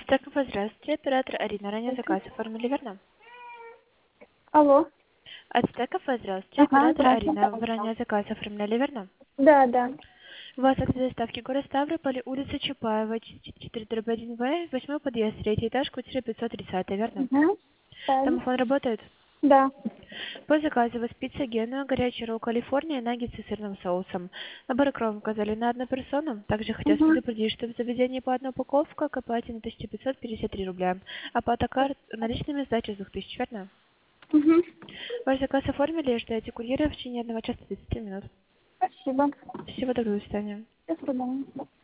Стакова, здравствуйте. Оператор Арина. Ранее заказ оформили, верно? Алло. Ацтекова, здравствуйте. Ага, Оператор здравствуйте. Арина. Вы ранее заказ оформляли, верно? Да, да. У вас от доставки город Ставрополь, улица Чапаева, 4/1В, 8 подъезд, 3 этаж, квартира 530, верно? Угу. Правильно. Домофон работает? Да. По заказу у вас пицца Гена, горячий ролл Калифорния, наггетсы с сырным соусом. Набор кром указали на одну персону. Также хотелось Угу. предупредить, что в заведении по одной упаковке к оплате на 1553 рубля. Оплата карт наличными сдачи с 2000, верно? Угу. Ваш заказ оформили и ждете курьера в течение 1 часа 30 минут. Спасибо. Всего доброго, до свидания. До свидания.